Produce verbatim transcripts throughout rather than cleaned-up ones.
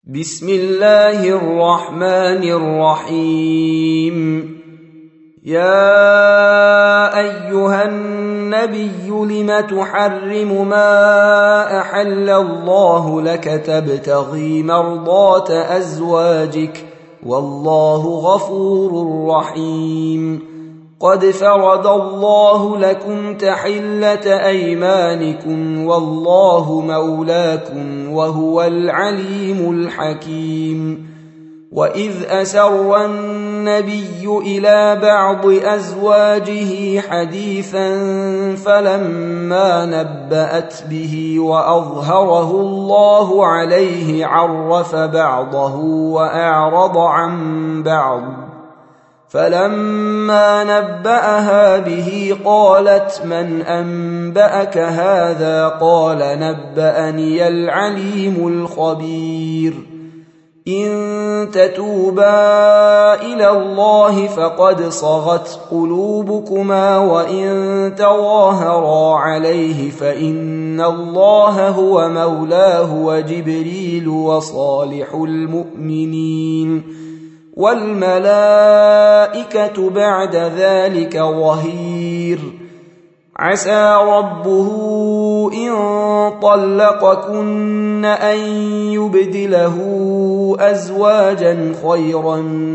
بسم الله الرحمن الرحيم. يا أيها النبي لم تحرم ما أحل الله لك تبتغي مرضات أزواجك والله غفور رحيم. قد فرض الله لكم تحلة أيمانكم والله مولاكم وهو العليم الحكيم. وإذ أسر النبي إلى بعض أزواجه حديثا فلما نبأت به وأظهره الله عليه عرف بعضه وأعرض عن بعض، فلما نبأها به قالت من أنبأك هذا؟ قال نبأني العليم الخبير. إن تتوبا إلى الله فقد صغت قلوبكما وإن تظاهرا عليه فإن الله هو مولاه وجبريل وصالح المؤمنين والملائكة بعد ذلك ظهير. عسى ربه إن طلقكن أن يبدله أزواجا خيرا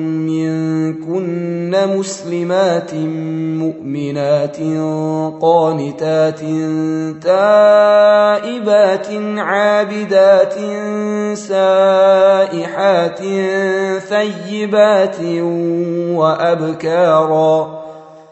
منكن مسلمات مؤمنات قانتات تائبات عابدات سائحات ثيبات وأبكارا.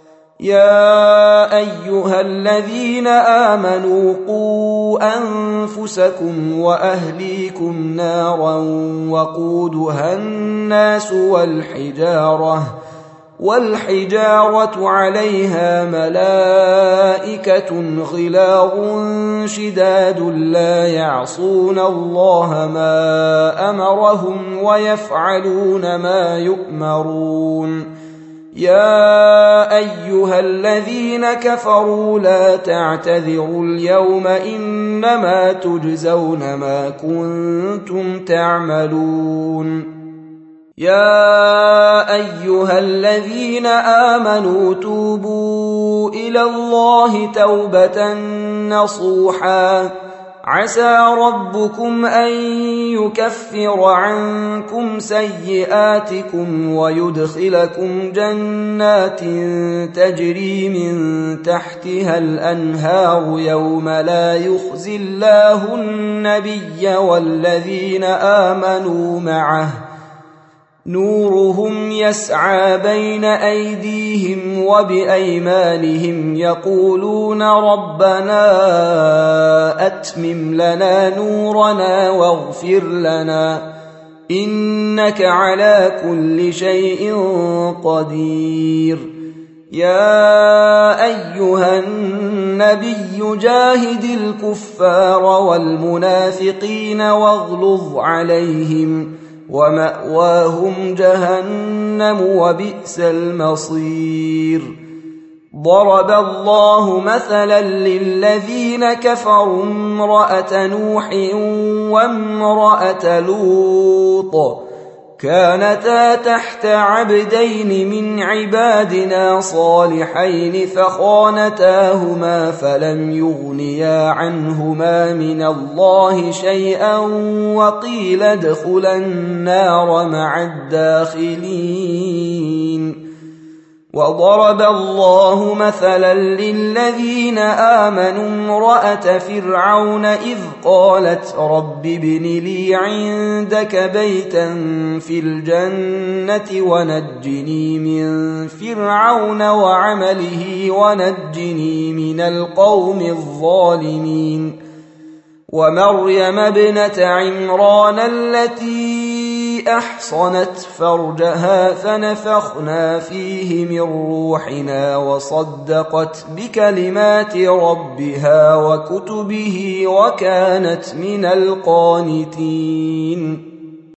يا أيها الذين آمنوا قوا أنفسكم وأهليكم نارا وقودها الناس والحجارة والحجارة عليها ملائكة غلاظ شداد لا يعصون الله ما أمرهم ويفعلون ما يؤمرون. يا أيها الذين كفروا لا تعتذروا اليوم إنما تجزون ما كنتم تعملون. يا أيها الذين آمنوا توبوا إلى الله توبة نصوحا عسى ربكم أن يكفر عنكم سيئاتكم ويدخلكم جنات تجري من تحتها الأنهار يوم لا يخزي الله النبي والذين آمنوا معه نورهم يسعى بين أيديهم وبأيمانهم يقولون ربنا أتمم لنا نورنا واغفر لنا إنك على كل شيء قدير. يا أيها النبي جاهد الكفار والمنافقين واغلظ عليهم ومأواهم جهنم وبئس المصير. ضرب الله مثلا للذين كفروا امرأة نوح وامرأة لوط كانتا تحت عبدين من عبادنا صالحين فخانتاهما فلم يغنيا عنهما من الله شيئا وقيل ادخلا النار مع الداخلين. وضرب الله مثلا للذين آمنوا امرأة فرعون إذ قالت رب ابن لي عندك بيتا في الجنة ونجني من فرعون وعمله ونجني من القوم الظالمين. ومريم ابنة عمران التي أحصنت فرجها فنفخنا فيه من روحنا وصدقت بكلمات ربها وكتبه وكانت من القانتين.